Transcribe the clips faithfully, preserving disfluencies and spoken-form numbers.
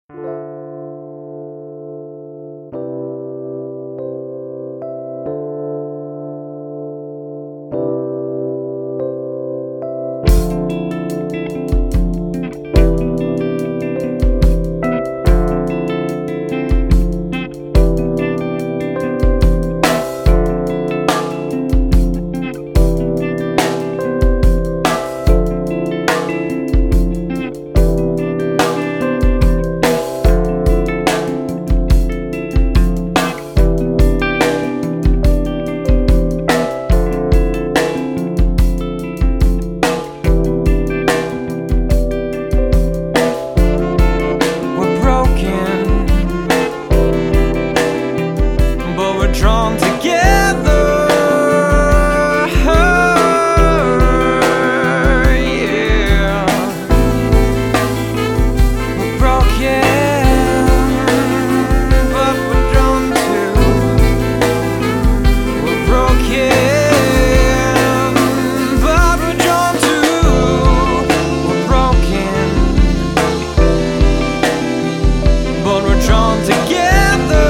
Drawn together, yeah. We're broken, but we're drawn to. We're broken, but we're drawn to. We're broken, but we're drawn together.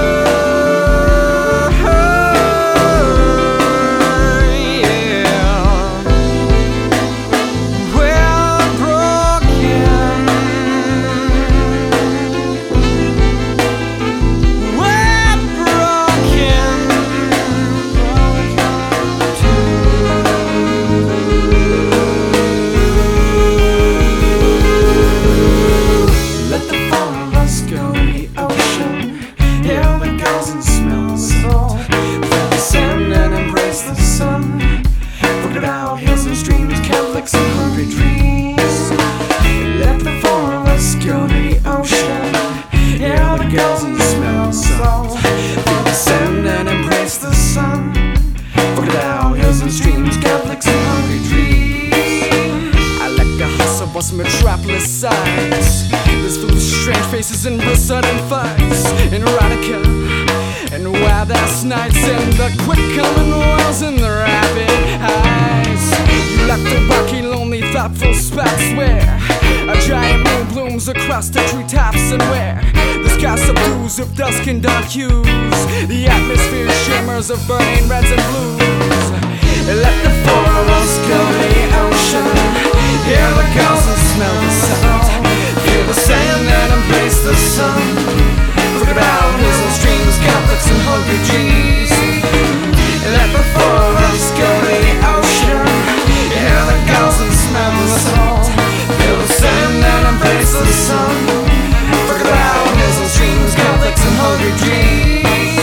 Hills and streams, Catholics and hungry dreams. Let the four of us go to the ocean. Hear the girls and smell the salt. Feel the sand and embrace the sun. Forget our hills and streams, Catholics and hungry dreams. I like the hustle of some metropolis sights. There's full of strange faces and real sudden fights. In erotica and wild ass nights, and the quick coming wells and the rapid highs. You left the rocky, lonely, thoughtful spots where a giant moon blooms across the treetops, and where the sky subdues of dusk and dark hues. The atmosphere shimmers of burning reds and blues. Let the four of us go to the ocean. Hear the calls and smell the salt. Feel the sand and embrace the sun. Forget about hills and streams, Catholics and hungry dreams. Let the four of us go to the ocean. Hear the calls and smell the salt. Feel the sand and embrace the sun. Forget about hills and streams, Catholics and hungry dreams.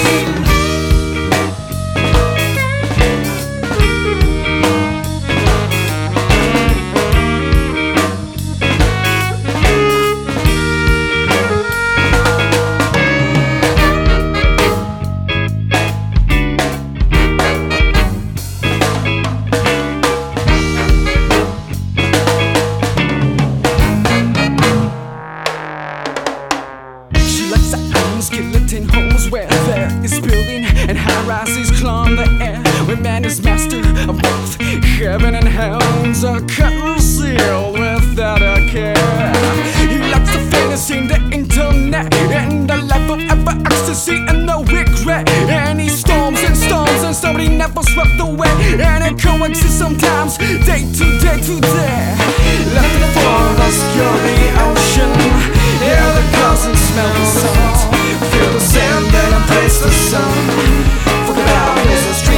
Skeleton homes where there is building and high rises climb the air, where man is master of both heaven and hell's a cutler sealed without a care. He likes the fantasy, the internet, and the life of ever ecstasy and no regret. And he storms and storms and somebody never swept away, and it coexists sometimes day to day to day. Let the four of us go to the ocean. Hear the calls and smell the salt. Feel the sand and embrace the sun. Forget our hills and streams.